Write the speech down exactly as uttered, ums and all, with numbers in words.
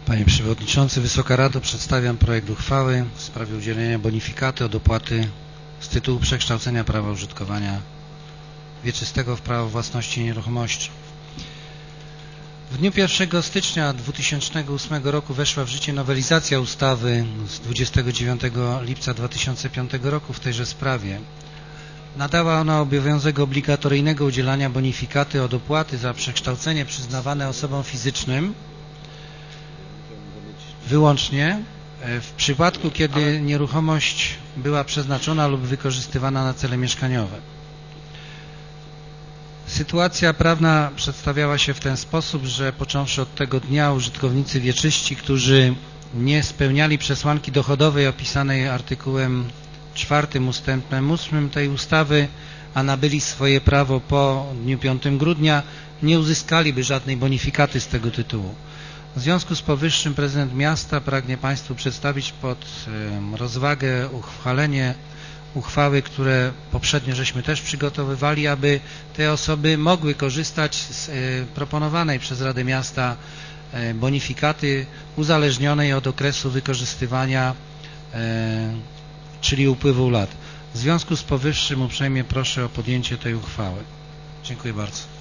Panie Przewodniczący, Wysoka Rado, przedstawiam projekt uchwały w sprawie udzielenia bonifikaty od opłaty z tytułu przekształcenia prawa użytkowania wieczystego w prawo własności nieruchomości. W dniu pierwszego stycznia dwa tysiące ósmego roku weszła w życie nowelizacja ustawy z dwudziestego dziewiątego lipca dwa tysiące piątego roku w tejże sprawie. Nadała ona obowiązek obligatoryjnego udzielania bonifikaty od opłaty za przekształcenie przyznawane osobom fizycznym wyłącznie w przypadku, kiedy nieruchomość była przeznaczona lub wykorzystywana na cele mieszkaniowe. Sytuacja prawna przedstawiała się w ten sposób, że począwszy od tego dnia użytkownicy wieczyści, którzy nie spełniali przesłanki dochodowej opisanej artykułem czwartym ustępem ósmym tej ustawy, a nabyli swoje prawo po dniu piątego grudnia, nie uzyskaliby żadnej bonifikaty z tego tytułu. W związku z powyższym prezydent miasta pragnie Państwu przedstawić pod rozwagę uchwalenie uchwały, które poprzednio żeśmy też przygotowywali, aby te osoby mogły korzystać z proponowanej przez Radę Miasta bonifikaty uzależnionej od okresu wykorzystywania, czyli upływu lat. W związku z powyższym uprzejmie proszę o podjęcie tej uchwały. Dziękuję bardzo.